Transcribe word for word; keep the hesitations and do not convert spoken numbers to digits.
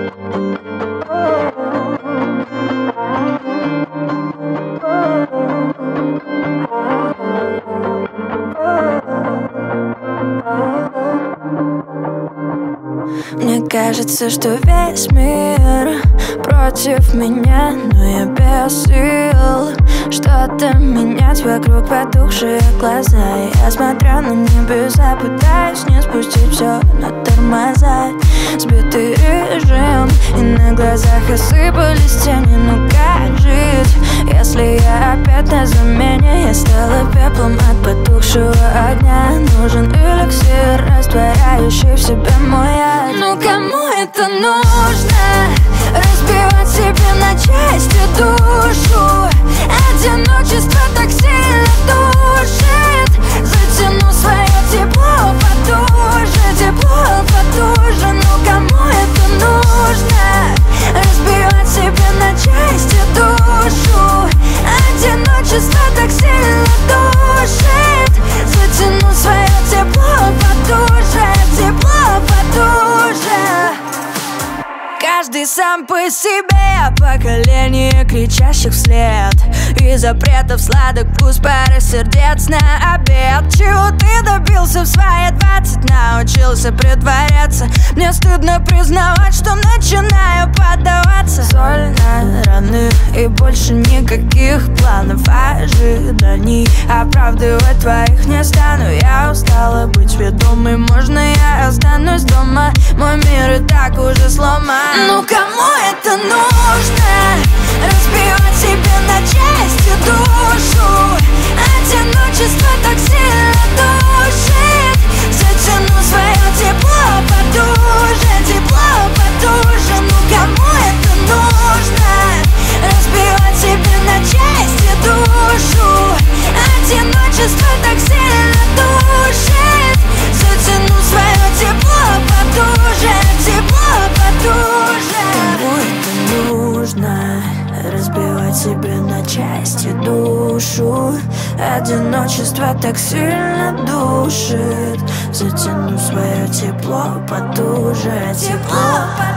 Мне кажется, что весь мир против меня, но я без сил что-то менять вокруг потухшие глаза. Я смотрю на небеса, пытаюсь не спустить все на тормоза. Сбитый режим, и на глазах осыпались тени. Ну как жить, если я опять на замене? Я стала пеплом от потухшего огня. Нужен эликсир, растворяющий в себе мой яд. Ну кому это нужно? Разбивать себе на части душу. Одиночество так сильно душит. Затяну свое тепло потуже, тепло потуже. Ну кому это нужно? Разбивать себе на части душу. Одиночество так сильно душит. Затяну свое тепло потуже, тепло потуже. Каждый сам по себе, поколение кричащих вслед. И запретов сладок вкус пары сердец на обед. Чего ты добился в свои двадцать? Научился притворяться. Мне стыдно признавать, что начинаю поддаваться. Соль на раны и больше никаких планов, ожиданий. Оправдывать твоих не стану. Я устала быть ведомой. Можно я останусь дома? Мой мир и так уже сломан. Ну кому это нужно? Разбивать себе на части душу. Одиночество так сильно душит. Затяну свое тепло потуже, тепло потуже. Ну кому это нужно? Разбивать себе на части душу. Одиночество так сильно душит. Затяну свое тепло потуже, тепло потуже. Кому это нужно? Разбивать себе на части душу. Одиночество так сильно душит. Затяну свое тепло потуже, тепло потуже.